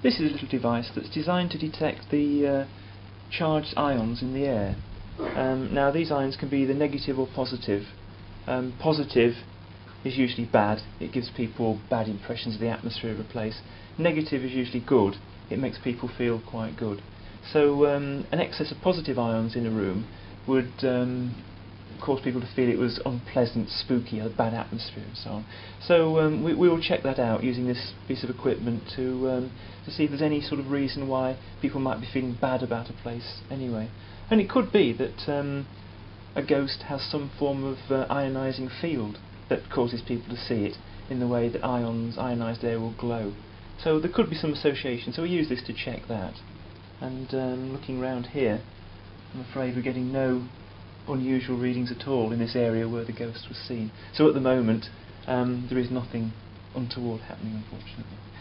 This is a little device that's designed to detect the charged ions in the air. Now these ions can be either negative or positive. Positive is usually bad, it gives people bad impressions of the atmosphere of a place. Negative is usually good, it makes people feel quite good. So an excess of positive ions in a room would cause people to feel it was unpleasant, spooky, a bad atmosphere and so on. So we will check that out using this piece of equipment to see if there's any sort of reason why people might be feeling bad about a place anyway. And it could be that a ghost has some form of ionising field that causes people to see it in the way that ionised air will glow. So there could be some association, so we use this to check that. And looking round here, I'm afraid we're getting no unusual readings at all in this area where the ghost was seen. So at the moment there is nothing untoward happening, unfortunately.